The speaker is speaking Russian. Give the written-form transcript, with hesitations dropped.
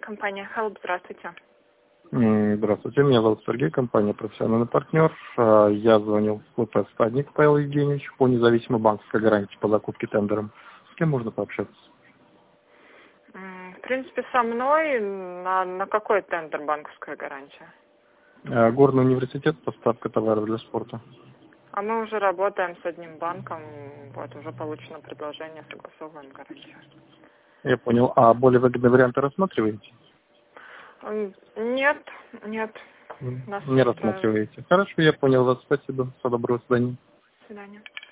Компания Help, здравствуйте. Здравствуйте, меня зовут Сергей, компания «Профессиональный партнер». Я звонил в ВП «Стадник» Павел Евгеньевич по независимой банковской гарантии по закупке тендером. С кем можно пообщаться? В принципе, со мной на какой тендер банковская гарантия? Горный университет, поставка товаров для спорта. А мы уже работаем с одним банком, вот уже получено предложение, согласовываем гарантию. Я понял. А более выгодные варианты рассматриваете? Нет, нет. Нас Не устраивает. рассматриваете. Хорошо, я понял вас. Спасибо. Всего доброго, до свидания. До свидания.